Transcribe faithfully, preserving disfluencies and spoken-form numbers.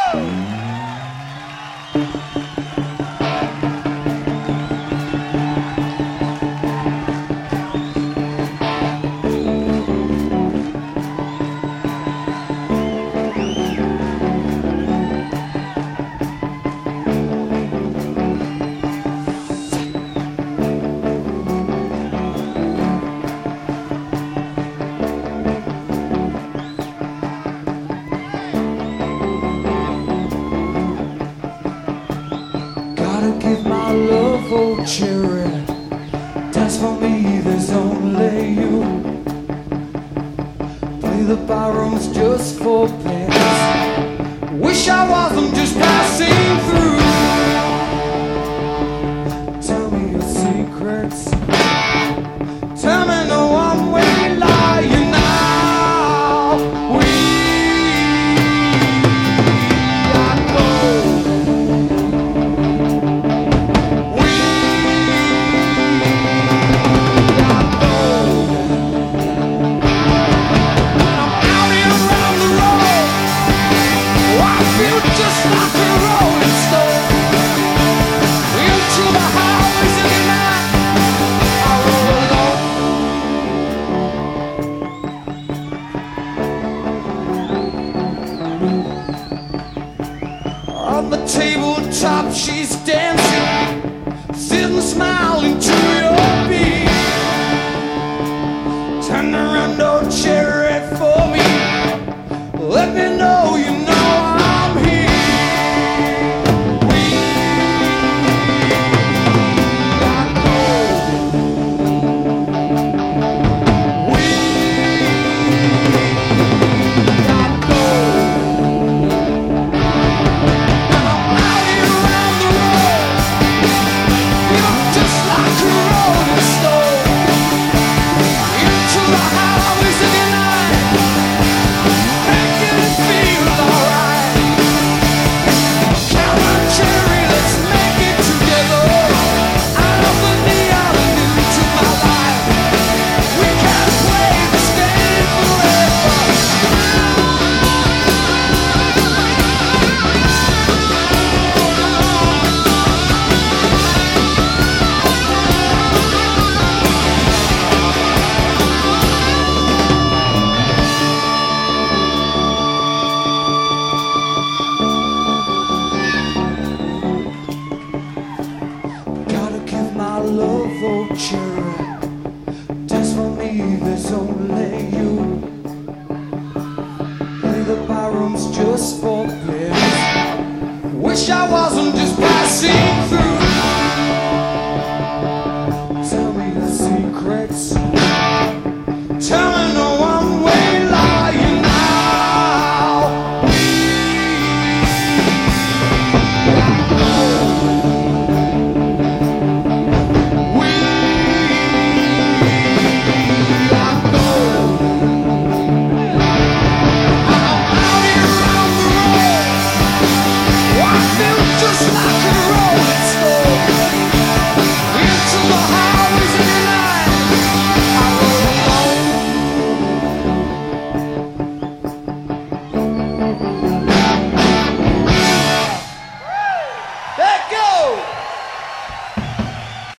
Give my love, oh cherry. Dance for me, there's only you. Play the barrooms just for players. Wish I wasn't just passing through. Tell me your secrets. Tell me no one-way lie. You now we got gold. Just like a rolling stone into the highways of the night, I roll alone. On the tabletop she's dancing, sitting smiling to your beat. Turn around, oh cherry, for me. Let me know you know I'm here. Love, oh cherry, dance for me, there's only you. Play the barrooms just for players. Wish I was